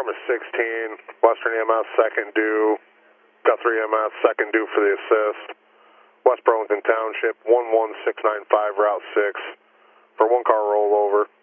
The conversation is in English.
Farmer 16, Western EMS second due, Guthrie EMS second due for the assist, West Burlington Township 11695 Route 6 for one car rollover.